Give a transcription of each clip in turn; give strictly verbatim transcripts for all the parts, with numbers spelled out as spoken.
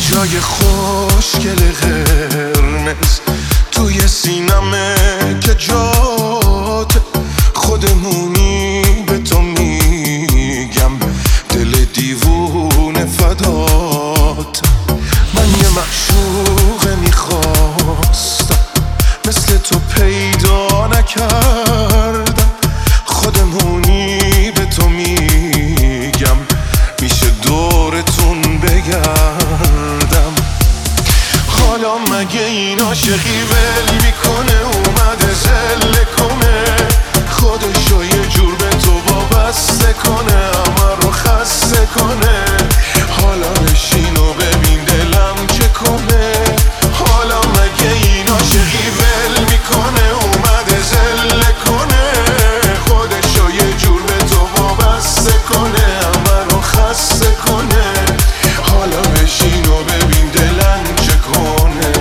جای خوشگل قرمز توی سینمه که جات خودمونی به تو میگم دل دیوونه فدات. من یه معشوقه میخواستم مثل تو پیدا نکردم، خودمونی به تو میگم میشه دورتون بگردم. حالا مگه این عاشقی ول میکنه اومده زله کنه خودشو یه جور به تو وابسته کنه همه رو خسته کنه. حالا بشین و ببین دلم چه کنه. حالا مگه این عاشقی ول میکنه اومده زله کنه خودشو یه جور به تو وابسته کنه همه رو خسته کنه. حالا بشین و ببین دلم چه کنه.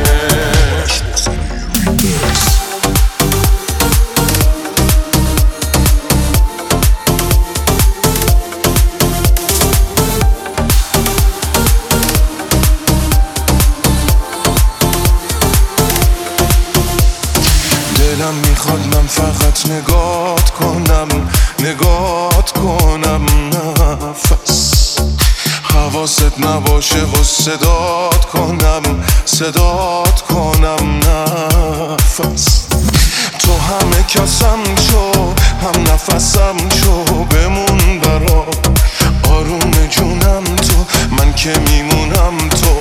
دلم میخواد من فقط نگات کنم نگات کنم نفس حواست نباشه و صدات کنم صدات کنم نفس. تو همه کسم شو هم نفسم شو بمون برا آروم جونم تو من که میمونم تو